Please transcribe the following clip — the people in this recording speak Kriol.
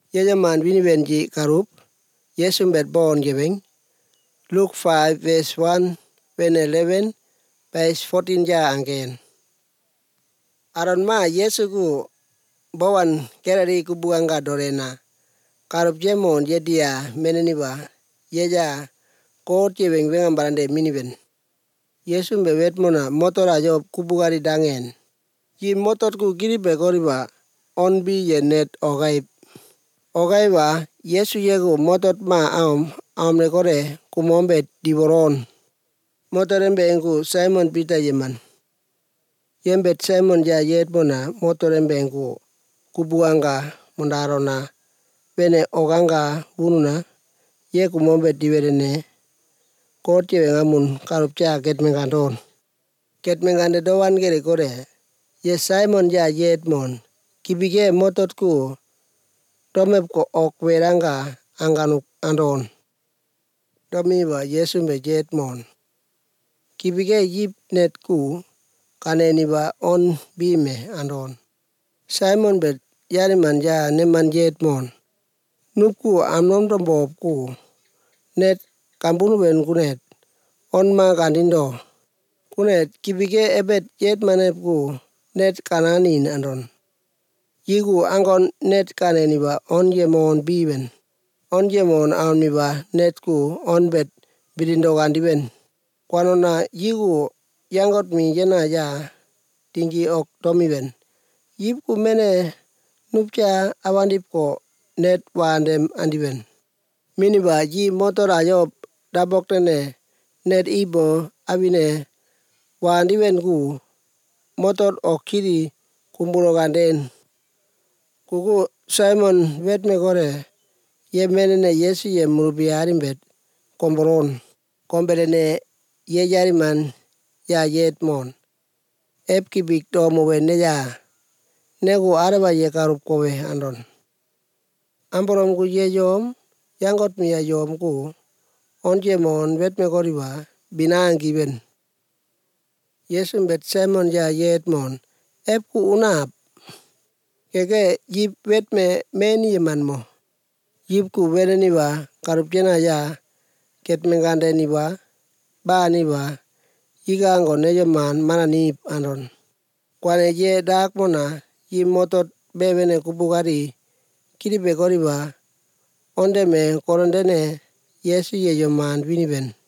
Yejaman winiben ji karup, Yesu bet born jebeng. Luke 5 verse 1 when 11 verse 14 ja angken. Aron ma Yesu ku bawan kerari ku buanga dorena. Karup jemon jedia meneniba yeja kot jebeng wengang barande miniben. Yesu bewet mona motor ajo kubugari dangen. Ji motor ku giri begoriba on bi yenet ogaib. Ogaiba Yesu yego motor ma am rekore kumombet diboron. Motor embe engu Simon Peter yeman. Yembet Simon ja yet mona motor embe engu kubuanga mundarona. Bene oganga bununa ye kumombet diwerene. Kot yewe ngamun karup cha ket mengandon. Ket mengande dowan gere kore. Ye Simon ja yet mon. Kibige motor ku domep ko ok weranga anganuk andon. Domi ba Yesu be jet mon. Kibige yip net ku kaneni ba on bime andon. Simon bet yari manja neman jet mon. Nupku amnom dombob ku net kambunu ben kunet. On ma kandindo. Kunet kibige ebet jet manep ku net kananin andon. Yigu angon net kaneni ba on yemon biben. On yemon auni ba net ku on bet bidindo gandiben. Kwanona yigu yangot mi jena ja tinggi ok domiben. Yip ku mene nupcha awandip ko net wandem andiben. Mini ba ji motor ajop dabok tene net ibo abine wandiben ku motor ok kiri kumburo ganden. Kuku Simon vet me gore ye menene Yesu ye murubiarim bet komboron. Kombelene ye jariman ya yet mon. Ep kibik tomo wene ya. Negu araba ye karup kowe andon. Amborom ku ye jom. Yangot mi ya jom ku. On je mon vet me goriba binang giben. Yesu bet Simon ya yet mon. Ep ku unap. Keke yip vet me meni yeman mo. Yip ku wene ni ba karup jena ya. Ket mengande ni ba. Ba ni ba. Yiga ango nejo man mananip andon. Kwane je dak mona. Yi motot bebene kubugari. Kiri begori ba. Onde me korondene Yesu ye jo man winiben.